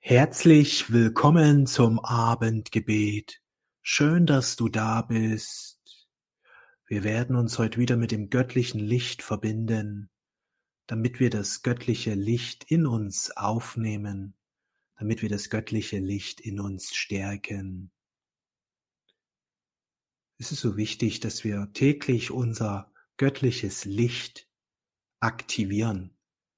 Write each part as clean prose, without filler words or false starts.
Herzlich willkommen zum Abendgebet. Schön, dass du da bist. Wir werden uns heute wieder mit dem göttlichen Licht verbinden, damit wir das göttliche Licht in uns aufnehmen, damit wir das göttliche Licht in uns stärken. Es ist so wichtig, dass wir täglich unser göttliches Licht aktivieren.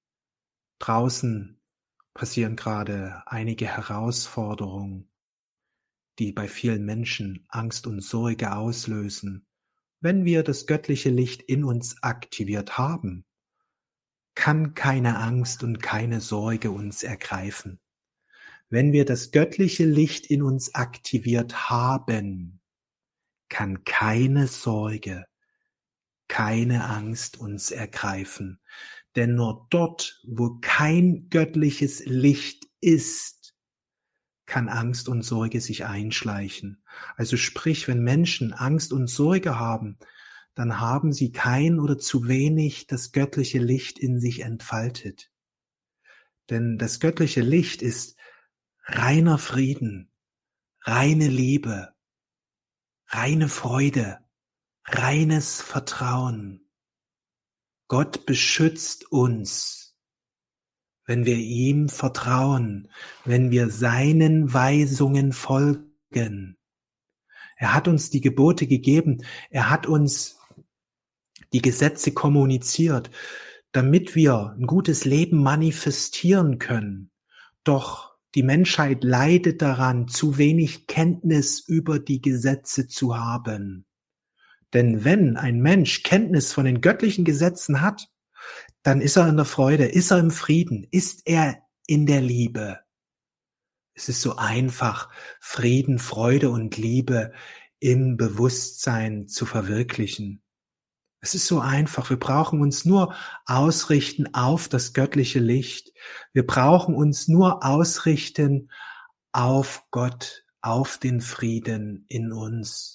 Draußen passieren gerade einige Herausforderungen, die bei vielen Menschen Angst und Sorge auslösen. Wenn wir das göttliche Licht in uns aktiviert haben, kann keine Angst und keine Sorge uns ergreifen. Wenn wir das göttliche Licht in uns aktiviert haben, kann keine Sorge, keine Angst uns ergreifen. Denn nur dort, wo kein göttliches Licht ist, kann Angst und Sorge sich einschleichen. Also sprich, wenn Menschen Angst und Sorge haben, dann haben sie kein oder zu wenig das göttliche Licht in sich entfaltet. Denn das göttliche Licht ist reiner Frieden, reine Liebe, reine Freude, reines Vertrauen. Gott beschützt uns, wenn wir ihm vertrauen, wenn wir seinen Weisungen folgen. Er hat uns die Gebote gegeben, er hat uns die Gesetze kommuniziert, damit wir ein gutes Leben manifestieren können. Doch die Menschheit leidet daran, zu wenig Kenntnis über die Gesetze zu haben. Denn wenn ein Mensch Kenntnis von den göttlichen Gesetzen hat, dann ist er in der Freude, ist er im Frieden, ist er in der Liebe. Es ist so einfach, Frieden, Freude und Liebe im Bewusstsein zu verwirklichen. Es ist so einfach, wir brauchen uns nur ausrichten auf das göttliche Licht. Wir brauchen uns nur ausrichten auf Gott, auf den Frieden in uns.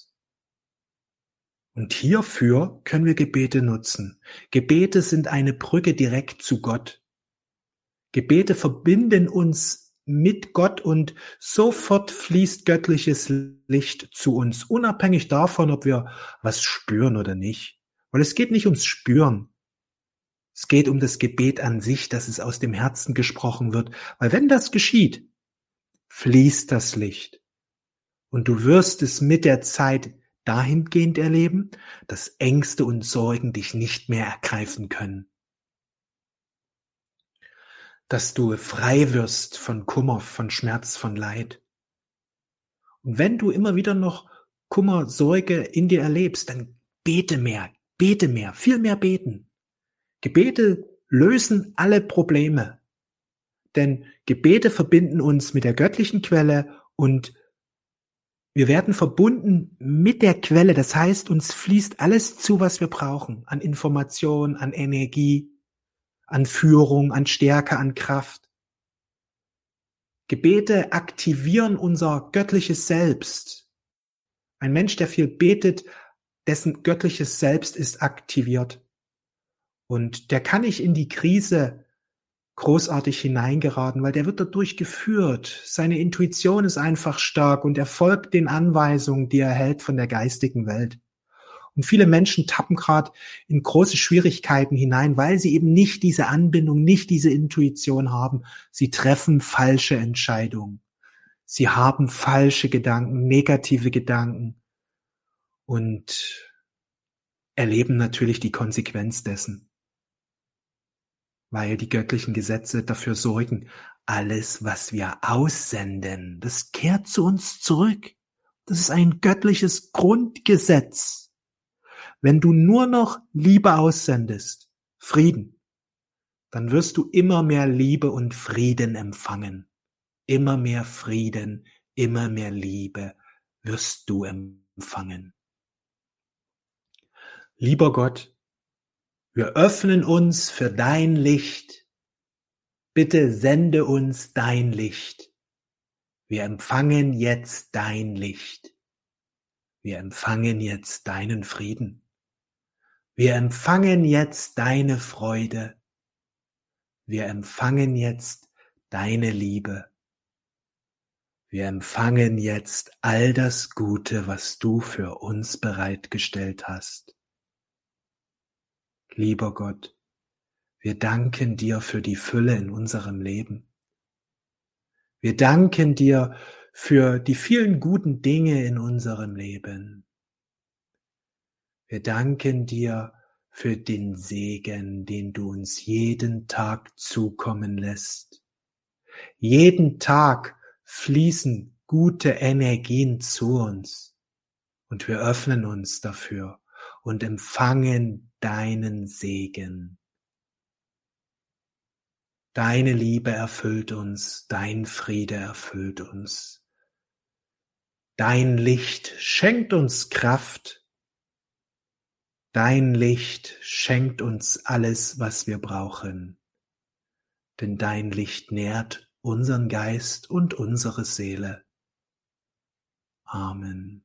Und hierfür können wir Gebete nutzen. Gebete sind eine Brücke direkt zu Gott. Gebete verbinden uns mit Gott und sofort fließt göttliches Licht zu uns, unabhängig davon, ob wir was spüren oder nicht. Weil es geht nicht ums Spüren. Es geht um das Gebet an sich, dass es aus dem Herzen gesprochen wird. Weil wenn das geschieht, fließt das Licht. Und du wirst es mit der Zeit dahingehend erleben, dass Ängste und Sorgen dich nicht mehr ergreifen können. Dass du frei wirst von Kummer, von Schmerz, von Leid. Und wenn du immer wieder noch Kummer, Sorge in dir erlebst, dann bete mehr, viel mehr beten. Gebete lösen alle Probleme. Denn Gebete verbinden uns mit der göttlichen Quelle und wir werden verbunden mit der Quelle, das heißt, uns fließt alles zu, was wir brauchen, an Information, an Energie, an Führung, an Stärke, an Kraft. Gebete aktivieren unser göttliches Selbst. Ein Mensch, der viel betet, dessen göttliches Selbst ist aktiviert. Und der kann nicht in die Krise großartig hineingeraten, weil der wird dadurch geführt. Seine Intuition ist einfach stark und er folgt den Anweisungen, die er erhält von der geistigen Welt. Und viele Menschen tappen gerade in große Schwierigkeiten hinein, weil sie eben nicht diese Anbindung, nicht diese Intuition haben. Sie treffen falsche Entscheidungen. Sie haben falsche Gedanken, negative Gedanken und erleben natürlich die Konsequenz dessen. Weil die göttlichen Gesetze dafür sorgen, alles, was wir aussenden, das kehrt zu uns zurück. Das ist ein göttliches Grundgesetz. Wenn du nur noch Liebe aussendest, Frieden, dann wirst du immer mehr Liebe und Frieden empfangen. Immer mehr Frieden, immer mehr Liebe wirst du empfangen. Lieber Gott, wir öffnen uns für dein Licht. Bitte sende uns dein Licht. Wir empfangen jetzt dein Licht. Wir empfangen jetzt deinen Frieden. Wir empfangen jetzt deine Freude. Wir empfangen jetzt deine Liebe. Wir empfangen jetzt all das Gute, was du für uns bereitgestellt hast. Lieber Gott, wir danken dir für die Fülle in unserem Leben. Wir danken dir für die vielen guten Dinge in unserem Leben. Wir danken dir für den Segen, den du uns jeden Tag zukommen lässt. Jeden Tag fließen gute Energien zu uns und wir öffnen uns dafür und empfangen deinen Segen. Deine Liebe erfüllt uns, dein Friede erfüllt uns. Dein Licht schenkt uns Kraft. Dein Licht schenkt uns alles, was wir brauchen. Denn dein Licht nährt unseren Geist und unsere Seele. Amen.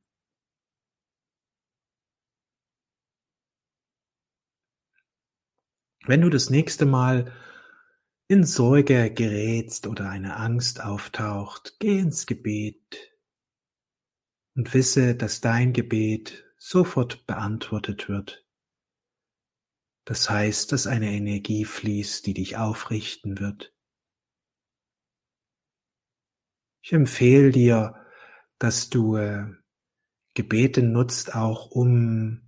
Wenn du das nächste Mal in Sorge gerätst oder eine Angst auftaucht, geh ins Gebet und wisse, dass dein Gebet sofort beantwortet wird. Das heißt, dass eine Energie fließt, die dich aufrichten wird. Ich empfehle dir, dass du Gebete nutzt, auch um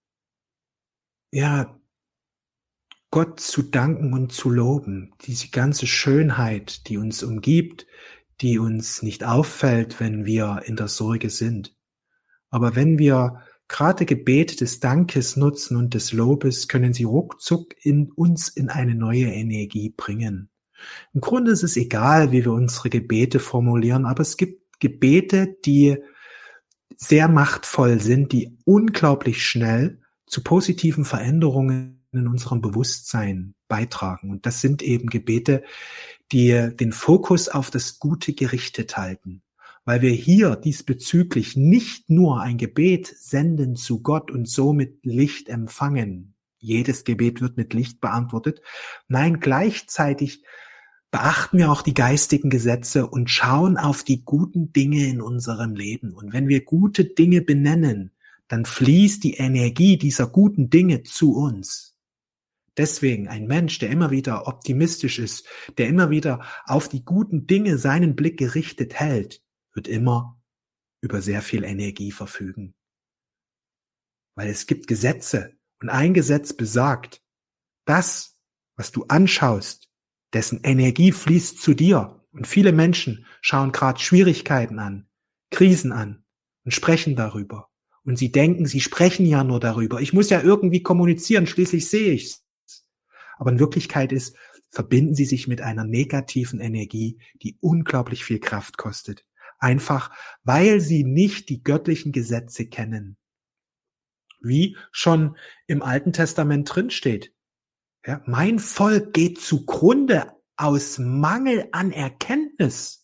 Gott zu danken und zu loben. Diese ganze Schönheit, die uns umgibt, die uns nicht auffällt, wenn wir in der Sorge sind. Aber wenn wir gerade Gebete des Dankes nutzen und des Lobes, können sie ruckzuck uns in eine neue Energie bringen. Im Grunde ist es egal, wie wir unsere Gebete formulieren, aber es gibt Gebete, die sehr machtvoll sind, die unglaublich schnell zu positiven Veränderungen in unserem Bewusstsein beitragen. Und das sind eben Gebete, die den Fokus auf das Gute gerichtet halten. Weil wir hier diesbezüglich nicht nur ein Gebet senden zu Gott und somit Licht empfangen. Jedes Gebet wird mit Licht beantwortet. Nein, gleichzeitig beachten wir auch die geistigen Gesetze und schauen auf die guten Dinge in unserem Leben. Und wenn wir gute Dinge benennen, dann fließt die Energie dieser guten Dinge zu uns. Deswegen ein Mensch, der immer wieder optimistisch ist, der immer wieder auf die guten Dinge seinen Blick gerichtet hält, wird immer über sehr viel Energie verfügen. Weil es gibt Gesetze und ein Gesetz besagt, das, was du anschaust, dessen Energie fließt zu dir. Und viele Menschen schauen gerade Schwierigkeiten an, Krisen an und sprechen darüber. Und sie denken, sie sprechen ja nur darüber. Ich muss ja irgendwie kommunizieren, schließlich sehe ich's. Aber in Wirklichkeit verbinden sie sich mit einer negativen Energie, die unglaublich viel Kraft kostet. Einfach, weil sie nicht die göttlichen Gesetze kennen. Wie schon im Alten Testament drinsteht. Ja, mein Volk geht zugrunde aus Mangel an Erkenntnis.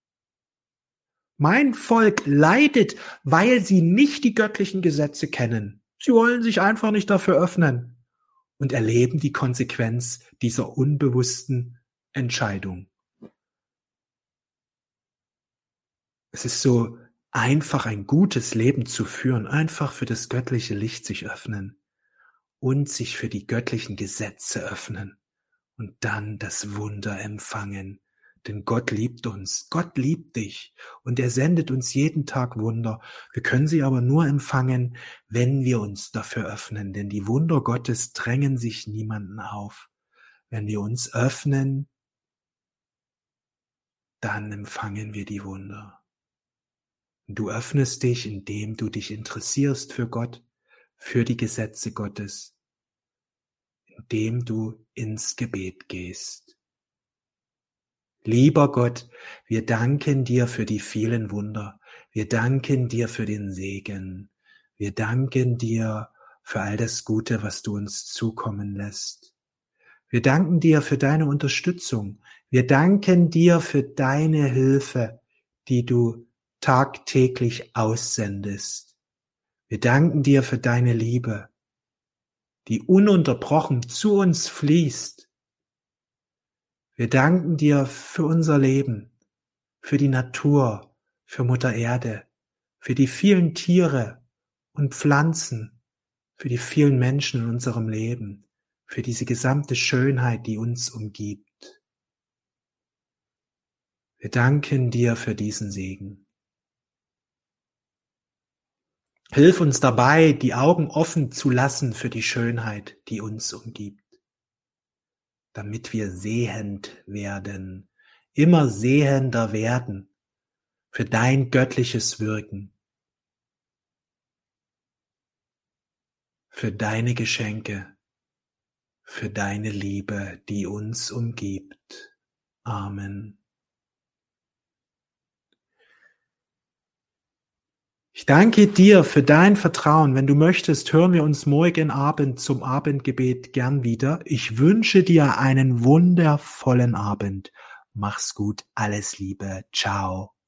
Mein Volk leidet, weil sie nicht die göttlichen Gesetze kennen. Sie wollen sich einfach nicht dafür öffnen und erleben die Konsequenz dieser unbewussten Entscheidung. Es ist so einfach, ein gutes Leben zu führen, einfach für das göttliche Licht sich öffnen und sich für die göttlichen Gesetze öffnen und dann das Wunder empfangen. Denn Gott liebt uns, Gott liebt dich und er sendet uns jeden Tag Wunder. Wir können sie aber nur empfangen, wenn wir uns dafür öffnen, denn die Wunder Gottes drängen sich niemanden auf. Wenn wir uns öffnen, dann empfangen wir die Wunder. Du öffnest dich, indem du dich interessierst für Gott, für die Gesetze Gottes, indem du ins Gebet gehst. Lieber Gott, wir danken dir für die vielen Wunder. Wir danken dir für den Segen. Wir danken dir für all das Gute, was du uns zukommen lässt. Wir danken dir für deine Unterstützung. Wir danken dir für deine Hilfe, die du tagtäglich aussendest. Wir danken dir für deine Liebe, die ununterbrochen zu uns fließt. Wir danken dir für unser Leben, für die Natur, für Mutter Erde, für die vielen Tiere und Pflanzen, für die vielen Menschen in unserem Leben, für diese gesamte Schönheit, die uns umgibt. Wir danken dir für diesen Segen. Hilf uns dabei, die Augen offen zu lassen für die Schönheit, die uns umgibt, damit wir sehend werden, immer sehender werden für dein göttliches Wirken, für deine Geschenke, für deine Liebe, die uns umgibt. Amen. Ich danke dir für dein Vertrauen. Wenn du möchtest, hören wir uns morgen Abend zum Abendgebet gern wieder. Ich wünsche dir einen wundervollen Abend. Mach's gut, alles Liebe, ciao.